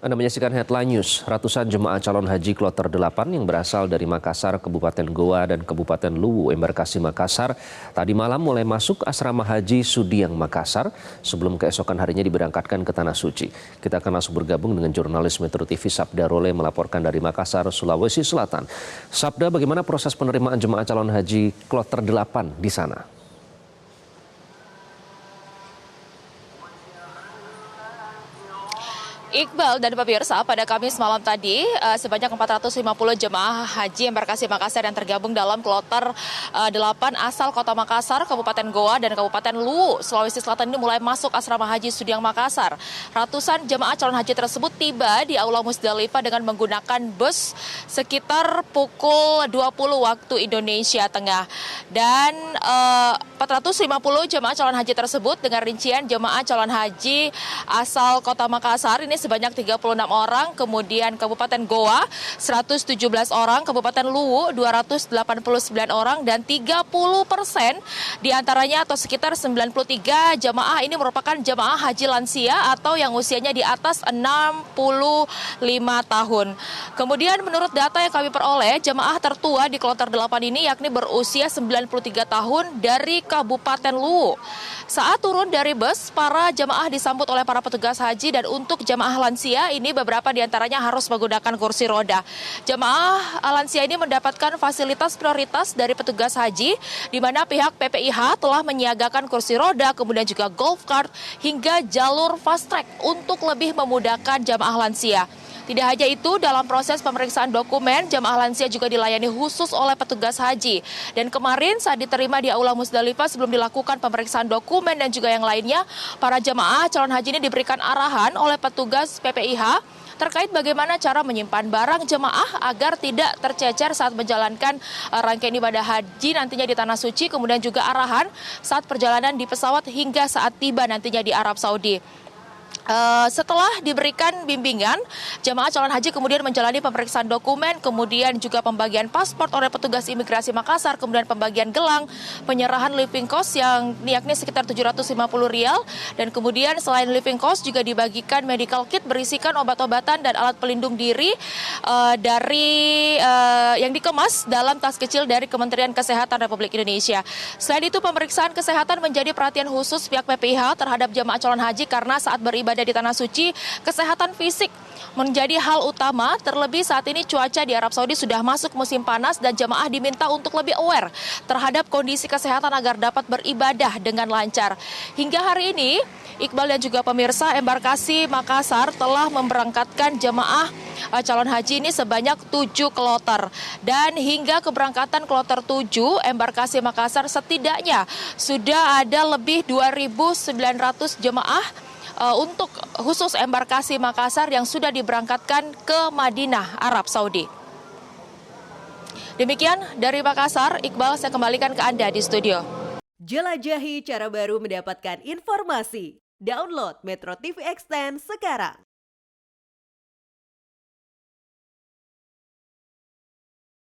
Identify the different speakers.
Speaker 1: Anda menyaksikan Headline News. Ratusan jemaah calon haji kloter 8 yang berasal dari Makassar, Kabupaten Goa, dan Kabupaten Luwu, Embarkasi Makassar, tadi malam mulai masuk asrama haji Sudiang Makassar sebelum keesokan harinya diberangkatkan ke Tanah Suci. Kita akan langsung bergabung dengan jurnalis Metro TV Sabda Role melaporkan dari Makassar, Sulawesi Selatan. Sabda, bagaimana proses penerimaan jemaah calon haji kloter 8 di sana?
Speaker 2: Iqbal dan pemirsa, pada Kamis malam tadi sebanyak 450 jemaah haji Embarkasi Makassar yang tergabung dalam kloter 8 asal Kota Makassar, Kabupaten Goa, dan Kabupaten Luwu, Sulawesi Selatan ini mulai masuk asrama haji Sudiang Makassar. Ratusan jemaah calon haji tersebut tiba di Aula Musdalifah dengan menggunakan bus sekitar pukul 20 waktu Indonesia Tengah. Dan 450 jemaah calon haji tersebut dengan rincian jemaah calon haji asal Kota Makassar ini sebanyak 36 orang, kemudian Kabupaten Goa 117 orang, Kabupaten Luwu 289 orang, dan 30% diantaranya atau sekitar 93 jemaah ini merupakan jemaah haji lansia atau yang usianya di atas 65 tahun. Kemudian menurut data yang kami peroleh, jemaah tertua di kloter 8 ini yakni berusia 93 tahun dari Kabupaten Luwu. Saat turun dari bus, para jemaah disambut oleh para petugas haji, dan untuk jemaah lansia ini beberapa diantaranya harus menggunakan kursi roda. Jemaah lansia ini mendapatkan fasilitas prioritas dari petugas haji, di mana pihak PPIH telah menyiagakan kursi roda, kemudian juga golf cart, hingga jalur fast track untuk lebih memudahkan jemaah lansia. Tidak hanya itu, dalam proses pemeriksaan dokumen, jemaah lansia juga dilayani khusus oleh petugas haji. Dan kemarin saat diterima di Aula Musdalifah sebelum dilakukan pemeriksaan dokumen dan juga yang lainnya, para jemaah calon haji ini diberikan arahan oleh petugas PPIH terkait bagaimana cara menyimpan barang jemaah agar tidak tercecer saat menjalankan rangkaian ibadah haji nantinya di Tanah Suci, kemudian juga arahan saat perjalanan di pesawat hingga saat tiba nantinya di Arab Saudi. Setelah diberikan bimbingan, jemaah calon haji kemudian menjalani pemeriksaan dokumen, kemudian juga pembagian paspor oleh petugas imigrasi Makassar, kemudian pembagian gelang, penyerahan living cost yang yakni sekitar Rp750, dan kemudian selain living cost juga dibagikan medical kit berisikan obat-obatan dan alat pelindung diri yang dikemas dalam tas kecil dari Kementerian Kesehatan Republik Indonesia. Selain itu, pemeriksaan kesehatan menjadi perhatian khusus pihak PPIH terhadap jemaah calon haji karena saat beribadah di Tanah Suci, kesehatan fisik menjadi hal utama, terlebih saat ini cuaca di Arab Saudi sudah masuk musim panas dan jemaah diminta untuk lebih aware terhadap kondisi kesehatan agar dapat beribadah dengan lancar. Hingga hari ini, Iqbal dan juga pemirsa, Embarkasi Makassar telah memberangkatkan jemaah calon haji ini sebanyak 7 kloter. Dan hingga keberangkatan kloter 7, Embarkasi Makassar setidaknya sudah ada lebih 2.900 jemaah untuk khusus Embarkasi Makassar yang sudah diberangkatkan ke Madinah, Arab Saudi. Demikian dari Makassar, Iqbal, saya kembalikan ke Anda di studio.
Speaker 3: Jelajahi cara baru mendapatkan informasi. Download Metro TV Extend sekarang.